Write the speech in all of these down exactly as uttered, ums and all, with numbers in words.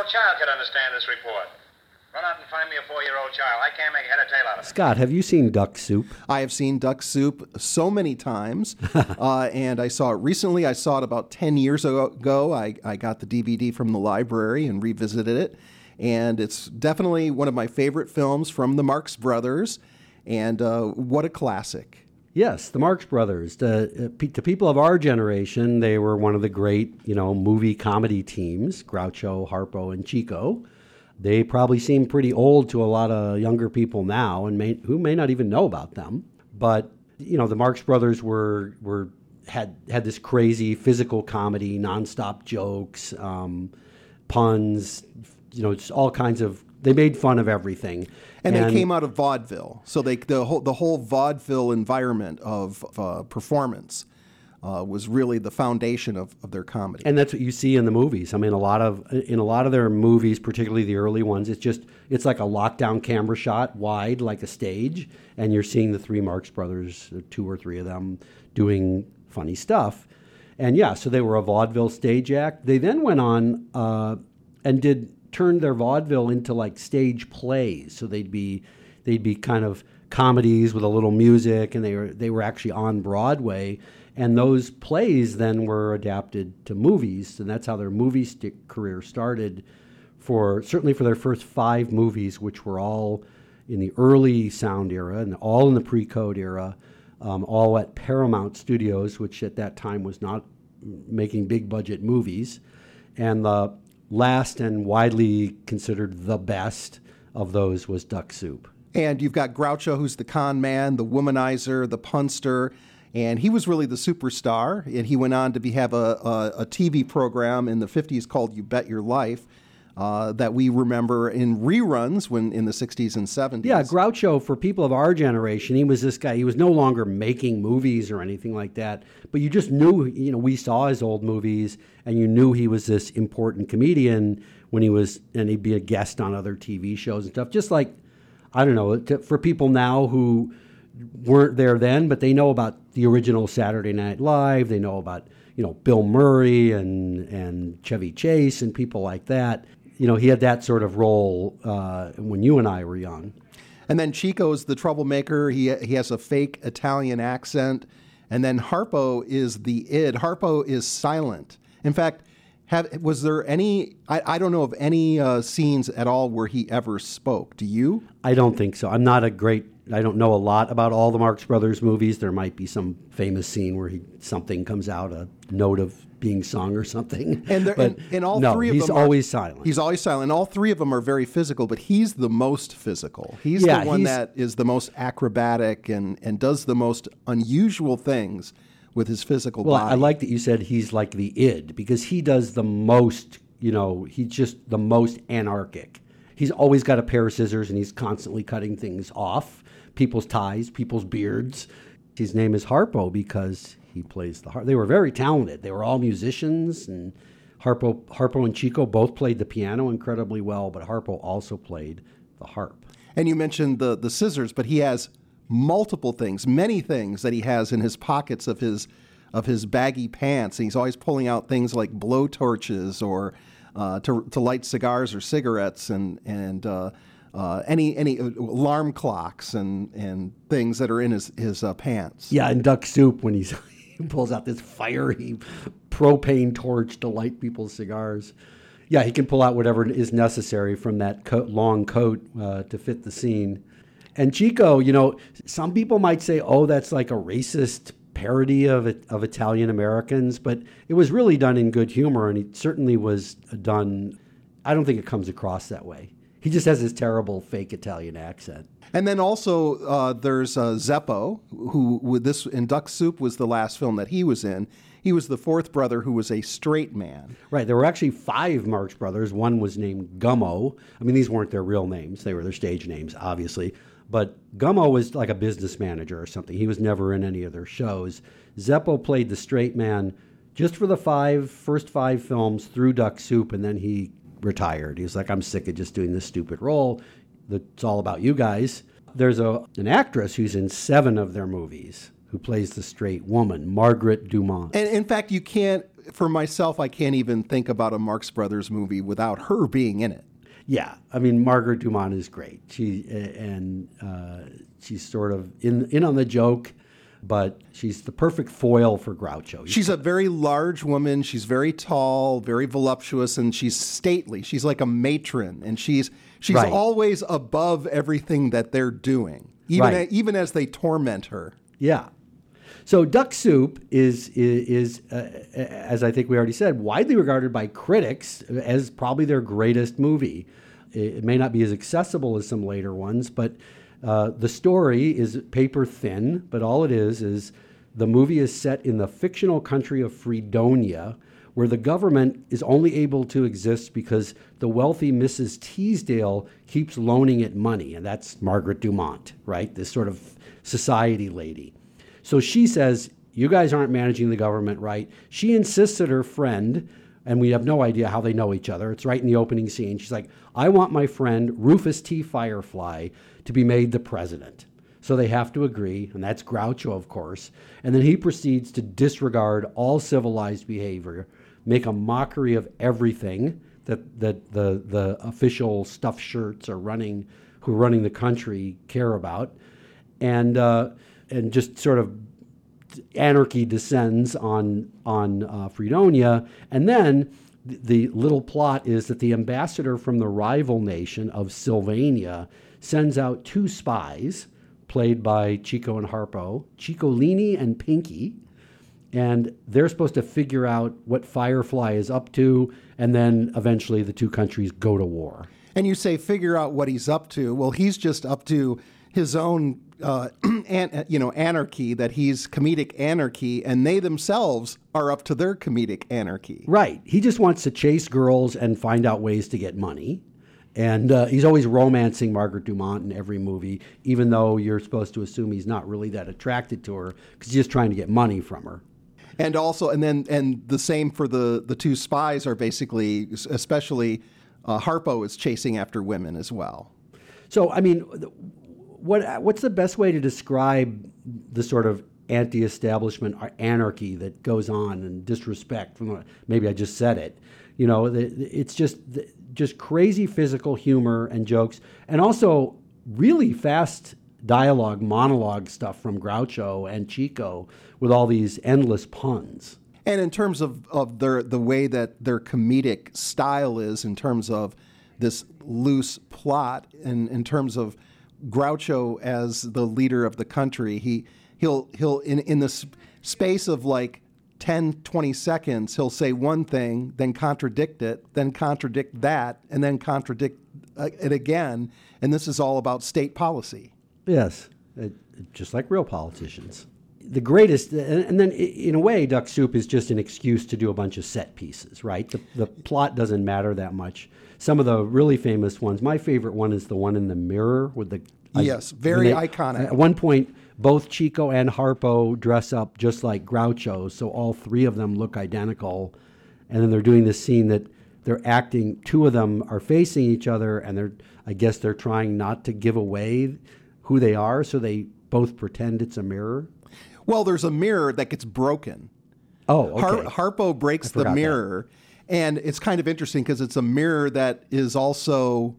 four-year-old child could understand this report. Run out and find me a four-year-old child. I can't make head or tail out of it. Scott, have you seen Duck Soup? I have seen Duck Soup so many times, uh, and I saw it recently. I saw it about ten years ago. I, I got the D V D from the library and revisited it, and it's definitely one of my favorite films from the Marx Brothers, and uh, what a classic. Yes, the Marx Brothers. To, uh, to people of our generation, they were one of the great, you know, movie comedy teams, Groucho, Harpo, and Chico. They probably seem pretty old to a lot of younger people now, and may, who may not even know about them. But you know, the Marx Brothers were were had had this crazy physical comedy, nonstop jokes, um, puns, you know, just all kinds of. They made fun of everything, and, and they came out of vaudeville. So they the whole the whole vaudeville environment of uh, performance. Uh, was really the foundation of, of their comedy. And that's what you see in the movies. I mean, a lot of in a lot of their movies, particularly the early ones, it's just it's like a lockdown camera shot, wide like a stage, and you're seeing the three Marx Brothers, two or three of them, doing funny stuff. And yeah, so they were a vaudeville stage act. They then went on uh, and did turned their vaudeville into like stage plays. So they'd be they'd be kind of comedies with a little music, and they were they were actually on Broadway. And those plays then were adapted to movies, and that's how their movie st- career started. For certainly for their first five movies, which were all in the early sound era and all in the pre-code era, um, all at Paramount Studios, which at that time was not making big budget movies. And the last and widely considered the best of those was Duck Soup. And you've got Groucho, who's the con man, the womanizer, the punster. And he was really the superstar, and he went on to be, have a, a, a T V program in the fifties called You Bet Your Life uh, that we remember in reruns when in the sixties and seventies. Yeah, Groucho, for people of our generation, he was this guy. He was no longer making movies or anything like that, but you just knew, you know, we saw his old movies, and you knew he was this important comedian when he was, and he'd be a guest on other T V shows and stuff. Just like, I don't know, to, for people now who weren't there then, but they know about the original Saturday Night Live. They know about, you know, Bill Murray and and Chevy Chase and people like that. You know, he had that sort of role uh, when you and I were young. And then Chico's the troublemaker. He he has a fake Italian accent. And then Harpo is the id. Harpo is silent. In fact, have, was there any, I, I don't know of any uh, scenes at all where he ever spoke. Do you? I don't think so. I'm not a great, I don't know a lot about all the Marx Brothers movies. There might be some famous scene where he something comes out, a note of being sung or something. And, there, but and, and all no, three of he's them always are, silent. He's always silent. And all three of them are very physical, but he's the most physical. He's yeah, the one he's, that is the most acrobatic and, and does the most unusual things with his physical well, body. I like that you said he's like the id, because he does the most, you know, he's just the most anarchic. He's always got a pair of scissors, and he's constantly cutting things off, people's ties, people's beards. His name is Harpo because he plays the harp. They were very talented. They were all musicians, and Harpo, Harpo and Chico both played the piano incredibly well, but Harpo also played the harp. And you mentioned the, the scissors, but he has multiple things, many things that he has in his pockets of his of his baggy pants. And he's always pulling out things like blow torches or uh, to to light cigars or cigarettes, and and uh, uh, any any alarm clocks and and things that are in his his uh, pants. Yeah, in Duck Soup, when he's he pulls out this fiery propane torch to light people's cigars. Yeah, he can pull out whatever is necessary from that coat, long coat uh, to fit the scene. And Chico, you know, some people might say, oh, that's like a racist parody of of Italian Americans, but it was really done in good humor, and it certainly was done, I don't think it comes across that way. He just has this terrible fake Italian accent. And then also uh, there's uh, Zeppo, who with this in Duck Soup was the last film that he was in. He was the fourth brother who was a straight man. Right. There were actually five Marx Brothers. One was named Gummo. I mean, these weren't their real names. They were their stage names, obviously. But Gummo was like a business manager or something. He was never in any of their shows. Zeppo played the straight man just for the five first five films through Duck Soup, and then he retired. He was like, I'm sick of just doing this stupid role. It's all about you guys. There's a an actress who's in seven of their movies who plays the straight woman, Margaret Dumont. And in fact, you can't for myself, I can't even think about a Marx Brothers movie without her being in it. Yeah, I mean, Margaret Dumont is great. She and uh, she's sort of in in on the joke, but she's the perfect foil for Groucho. She's a very large woman. She's very tall, very voluptuous, and she's stately. She's like a matron, and she's she's Right. always above everything that they're doing, even Right. a, even as they torment her. Yeah. So Duck Soup is is, is uh, as I think we already said, widely regarded by critics as probably their greatest movie. It may not be as accessible as some later ones, but uh, the story is paper thin. But all it is is the movie is set in the fictional country of Fredonia, where the government is only able to exist because the wealthy Missus Teasdale keeps loaning it money, and that's Margaret Dumont, right? This sort of society lady. So she says, you guys aren't managing the government right. She insists that her friend, and we have no idea how they know each other. It's right in the opening scene. She's like, I want my friend Rufus T. Firefly to be made the president. So they have to agree, and that's Groucho, of course. And then he proceeds to disregard all civilized behavior, make a mockery of everything that, that the, the official stuffed shirts are running, who are running the country care about. And... Uh, and just sort of anarchy descends on on uh, Fredonia. And then th- the little plot is that the ambassador from the rival nation of Sylvania sends out two spies, played by Chico and Harpo, Ciccolini and Pinky, and they're supposed to figure out what Firefly is up to, and then eventually the two countries go to war. And you say figure out what he's up to. Well, he's just up to his own, uh, an, you know, anarchy, that he's comedic anarchy, and they themselves are up to their comedic anarchy. Right. He just wants to chase girls and find out ways to get money. And uh, he's always romancing Margaret Dumont in every movie, even though you're supposed to assume he's not really that attracted to her because he's just trying to get money from her. And also, and then, and the same for the, the two spies are basically, especially uh, Harpo is chasing after women as well. So, I mean, what what's the best way to describe the sort of anti-establishment or anarchy that goes on and disrespect from the, maybe I just said it, you know, the, it's just just crazy physical humor and jokes, and also really fast dialogue, monologue stuff from Groucho and Chico with all these endless puns. And in terms of, of their the way that their comedic style is, in terms of this loose plot, and in terms of Groucho as the leader of the country, he he'll he'll in in the space of like ten, twenty seconds, he'll say one thing, then contradict it, then contradict that, and then contradict it again. And this is all about state policy. Yes, it, just like real politicians. The greatest, and, and then in a way, Duck Soup is just an excuse to do a bunch of set pieces, right? The, the plot doesn't matter that much. Some of the really famous ones, my favorite one is the one in the mirror with the... Yes, very they, iconic. At one point, both Chico and Harpo dress up just like Groucho, so all three of them look identical. And then they're doing this scene that they're acting, two of them are facing each other, and they're, I guess they're trying not to give away who they are, so they both pretend it's a mirror. Well, there's a mirror that gets broken. Oh, okay. Har- Harpo breaks the mirror, that. And it's kind of interesting because it's a mirror that is also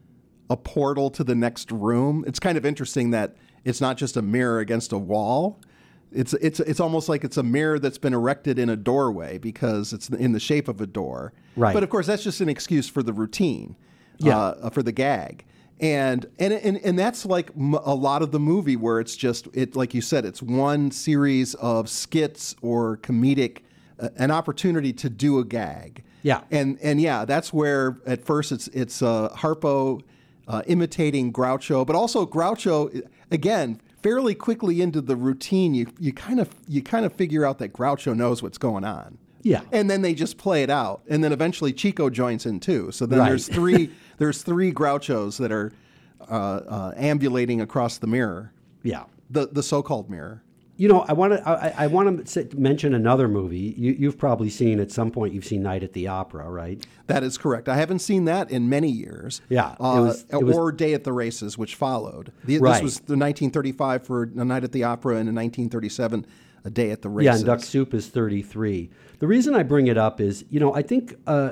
a portal to the next room. It's kind of interesting that it's not just a mirror against a wall. It's it's it's almost like it's a mirror that's been erected in a doorway because it's in the shape of a door. Right. But of course, that's just an excuse for the routine, yeah. uh, for the gag. And, and and and that's like m- a lot of the movie, where it's just it like you said, it's one series of skits or comedic, uh, an opportunity to do a gag. Yeah. And and yeah, that's where at first it's it's uh, Harpo uh, imitating Groucho, but also Groucho again fairly quickly into the routine. You you kind of you kind of figure out that Groucho knows what's going on. Yeah. And then they just play it out. And then eventually Chico joins in too. So then Right. there's three there's three Grouchos that are uh, uh, ambulating across the mirror. Yeah. The the so-called mirror. You know, I want to I, I want to mention another movie. You, you've probably seen at some point. You've seen Night at the Opera, right? That is correct. I haven't seen that in many years. Yeah, uh, it was- it was- or Day at the Races, which followed. The, Right. This was the nineteen thirty-five for A Night at the Opera, and in nineteen thirty-seven, A Day at the Races. Yeah, and Duck Soup is thirty-three. The reason I bring it up is, you know, I think uh,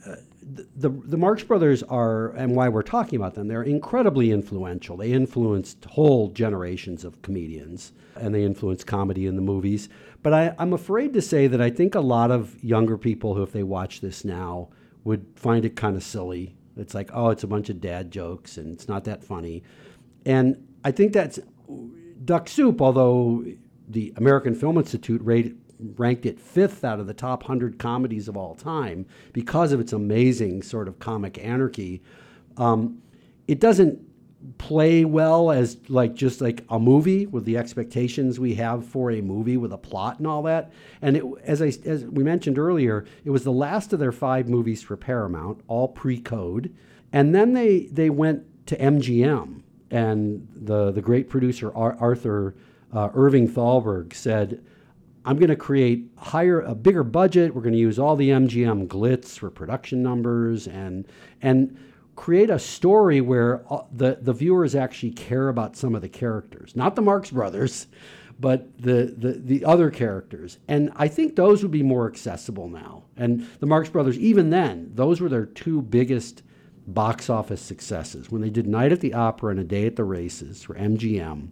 the the Marx Brothers are, and why we're talking about them, they're incredibly influential. They influenced whole generations of comedians, and they influenced comedy in the movies. But I, I'm afraid to say that I think a lot of younger people who, if they watch this now, would find it kind of silly. It's like, oh, it's a bunch of dad jokes, and it's not that funny. And I think that's Duck Soup, although the American Film Institute rated, ranked it fifth out of the top one hundred comedies of all time because of its amazing sort of comic anarchy. Um, it doesn't play well as like just like a movie with the expectations we have for a movie with a plot and all that. And it, as I as we mentioned earlier, it was the last of their five movies for Paramount, all pre-code. And then they they went to M G M, and the the great producer Ar- Arthur uh, Irving Thalberg said, I'm going to create higher, a bigger budget. We're going to use all the M G M glitz for production numbers and and create a story where the, the viewers actually care about some of the characters, not the Marx Brothers, but the, the, the other characters. And I think those would be more accessible now. And the Marx Brothers, even then, those were their two biggest box office successes. When they did Night at the Opera and A Day at the Races for M G M,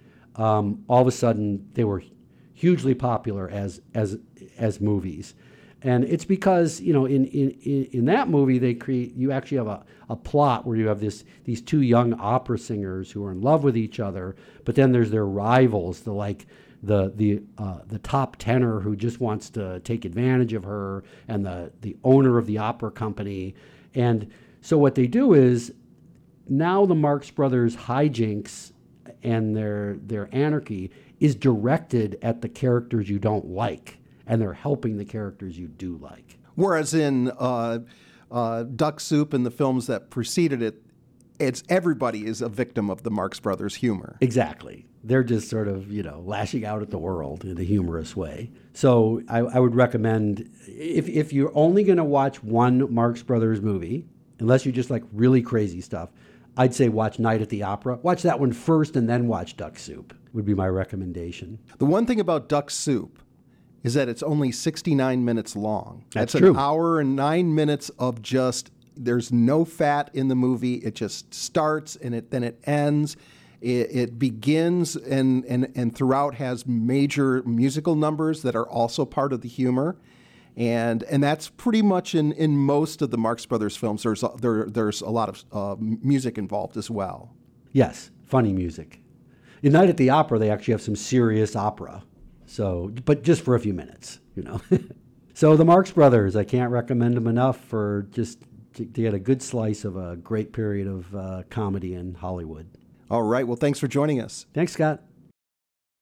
um, all of a sudden they were hugely popular as as as movies. And it's because, you know, in, in, in that movie, they create, you actually have a, a plot where you have this these two young opera singers who are in love with each other, but then there's their rivals, the like the the uh, the top tenor who just wants to take advantage of her, and the the owner of the opera company. And so what they do is, now the Marx Brothers hijinks and their their anarchy is directed at the characters you don't like, and they're helping the characters you do like. Whereas in uh, uh, Duck Soup and the films that preceded it, it's everybody is a victim of the Marx Brothers humor. Exactly. They're just sort of, you know, lashing out at the world in a humorous way. So I, I would recommend, if, if you're only going to watch one Marx Brothers movie, unless you just like really crazy stuff, I'd say watch Night at the Opera. Watch that one first and then watch Duck Soup would be my recommendation. The one thing about Duck Soup is that it's only sixty-nine minutes long. That's That's true. An hour and nine minutes of just, there's no fat in the movie. It just starts and it then it ends. It, it begins and, and, and throughout has major musical numbers that are also part of the humor. And and that's pretty much in, in most of the Marx Brothers films. There's a, there there's a lot of uh, music involved as well. Yes, funny music. In Night at the Opera, they actually have some serious opera. So, but just for a few minutes, you know. So the Marx Brothers, I can't recommend them enough for just to, to get a good slice of a great period of uh, comedy in Hollywood. All right. Well, thanks for joining us. Thanks, Scott.